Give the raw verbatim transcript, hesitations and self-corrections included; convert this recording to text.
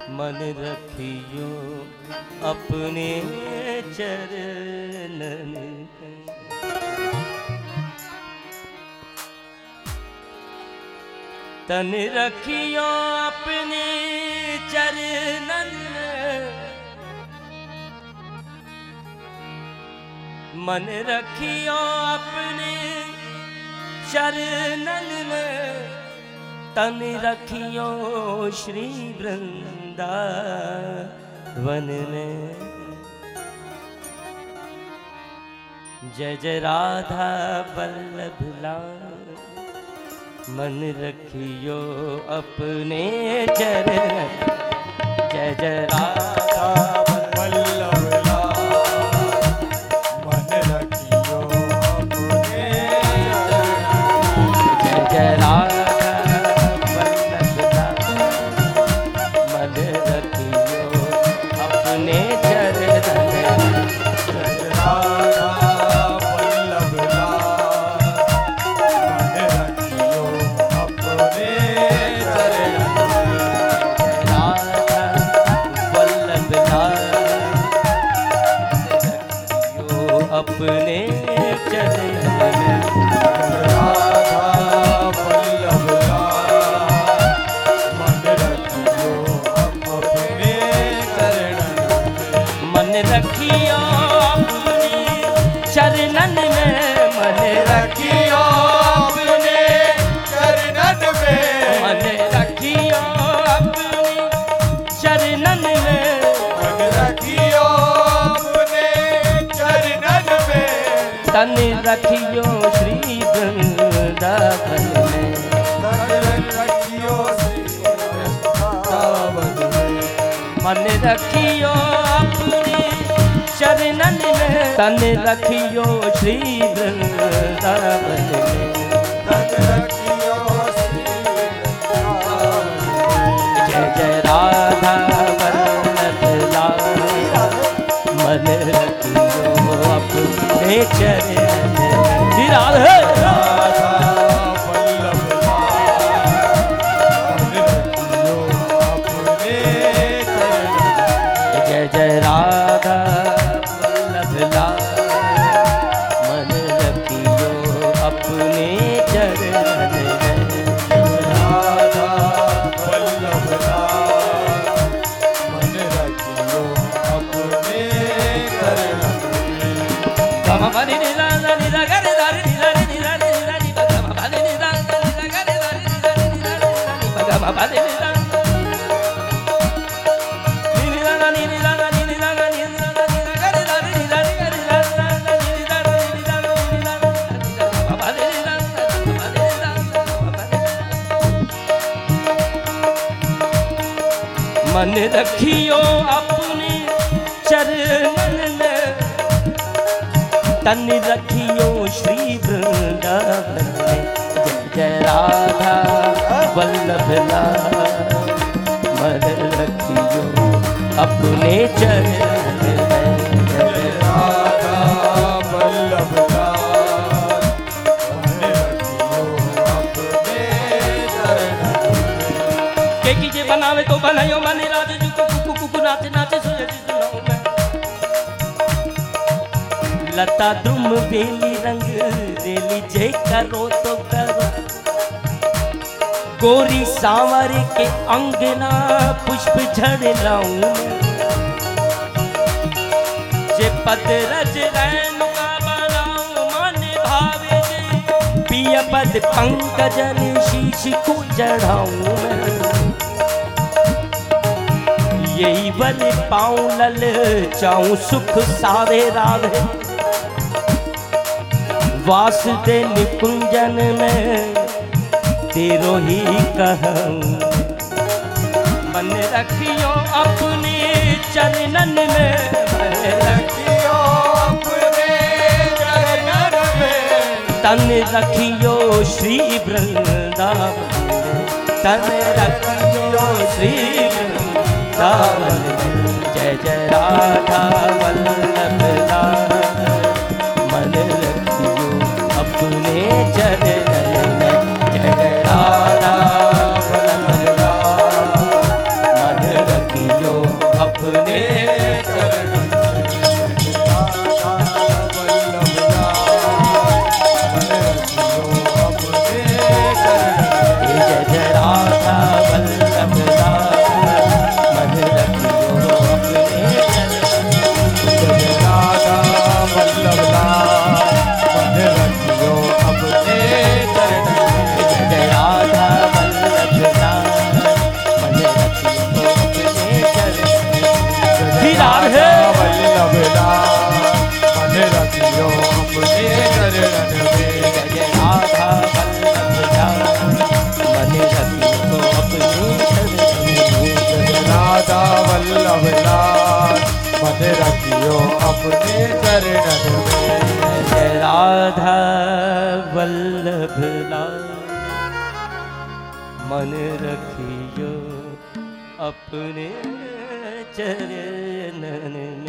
मन रखियो अपने चरणन, तन रखियो अपने चरणन में, मन रखियो अपने चरणन में, तन रखियो श्री वृंदावन में। जय जय राधा वल्लभ लाल, मन रखियो अपने चरण। जय जय राधा वल्लभ लाल, मन रखियो अपने चरण। जय जय राधा वल्लभ लाल, मन रखियो अपने चरण। अपने चरण राधा वल्लभ लाल, मन रखियो अपने चरण। मन रखियो अपने चरणन में, मन रखियो अपने चरणन में, मन रखियो अपने चरणन में, मन रखियो तन रखियो श्री वृंदावन में, तन रखियो श्री वृंदावन में। मन रखियो अपने चरणन में, तन रखियो श्री वृंदावन में, तन रखियो श्री वृंदावन में। जय जय राधा वल्लभ लाल, मन रखियो अपने चरण। राधा राधा वल्लभ लाल, मन रखियो अपने चरण। जय जय राधा वल्लभ लाल, मन रखियो अपने चरण। राधा वल्लभ लाल, मन रखियो अपने चरण। मन रखियो अपने चरणन में, तन रखियो श्री वृंदावन में। जय जय राधा वल्लभ लाल, मन रखियो अपने चरण में। जय राधा वल्लभ लाल, मन रखियो अपने चरण। के कीजे बनावे तो बनायो मन राज, जुक कुकु कुकु नाचे नाचे सोए सुनाऊं मैं। लता द्रुम बेली रंग रेली, जय करो तो करो। गोरी सांवर के अंगना पुष्प झड़ लाऊं मैं। जे पद रज रेणुका बनाऊं मन भावे, जे पिय पद पंकजन शीश को चढ़ाऊं मैं। यही बल पाऊं लल चाऊं सुख सावे रावे, वासुदेव निकुंजन में तेरो ही कहूं। मन रखियो अपने चरणन में, मन रखियो अपने चरणन में, तन रखियो श्री वृंदावन में, तन रखियो श्री वृंदावन में। जय जय राधा वल्लभ लाल, मन रखियो अपने चरणन में। जय जय राधा वल्लभ लाल, मन रखियो जय जय राधा वल्लभ लाल मन रखियो अपने चरण जय राधा वल्लभ लाल मन रखियो अपने चरण जय जय राधा वल्लभ लाल मन रखियो अपने चरण जय राधा वल्लभ लाल मन रखियो अपने चरण में जय जय राधा वल्लभ लाल मन रखियो अपने चरण जय राधा वल्लभ लाल मन रखियो अपने चरण में जय राधा वल्लभ लाल मन रखियो अपने चरणन में।